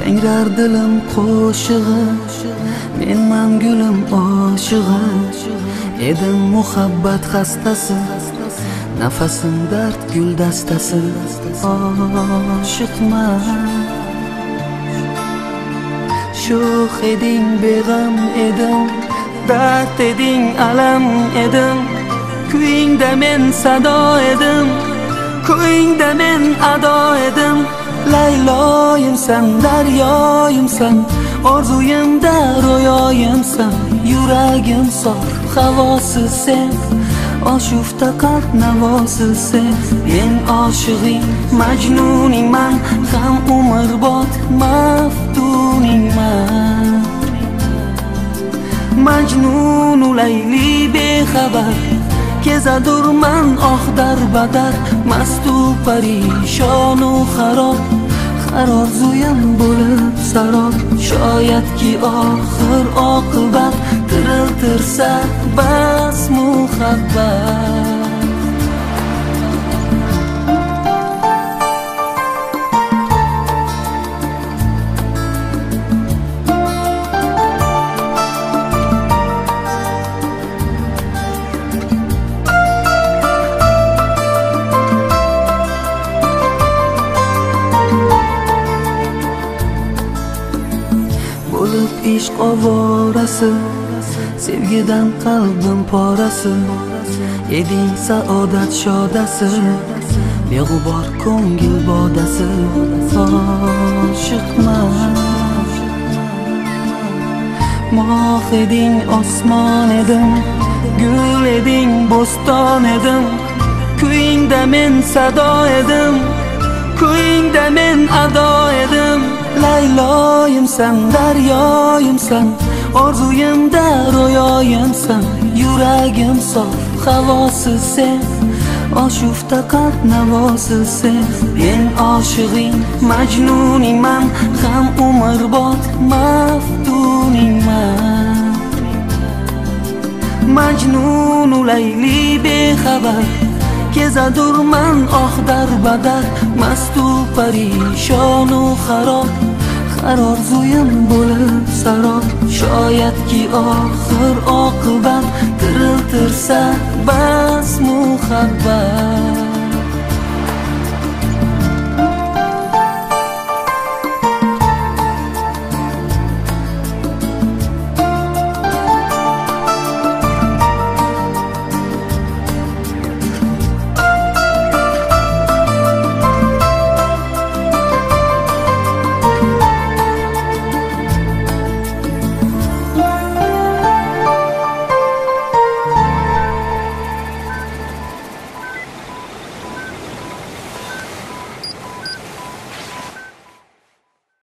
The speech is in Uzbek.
yangrar dilim qo'shig'i, menman gulim oshig'i. Edim muhabbat xastasi, nafasim dard guldastasi. Oshiqman, sho'x eding beg'am edim, dard eding alam edim. Kuyingda men sado edim, ko'yingda men ado edim. Layloyimsan, daryoyimsan, orzuyimda ro'yoyimsan. Yuragim sof, havosi sen, oshufta qalb navosi sen. Men oshig'ing, majnuningman, ham umrbod maftuningman. Majnunu Layli bexabar, kezadurman oh darbadar. Mastu parishonu xarob, har orzuyim bo'lib sarob. Shoyatki oxir oqibat, tiriltirsa bas muhabbat. Bo'lib ishq ovorasi, sevgidan qalbim porasi. Eding saodat shodasi, beg'ubor ko'ngil bodasi. Oshiqman, moh eding osmon edim, gul eding bo'ston edim. Kuyingda men sado edim, ko'yingda men ado edim. Layloyimsan, daryoyimsan, orzuyimda ro'yoyimsan. Yuragim sof, havosi sen, oshufta qalb navosi sen. Men oshig'ing, majnuningman, ham umrbod maftuningman. Majnunu Layli bexabar, kezadurman oh darbadar. Mastu parishonu xarob, har orzuyim bo'lib sarob. Shoyatki oxir oqibat, tiriltirsa bas muhabbat.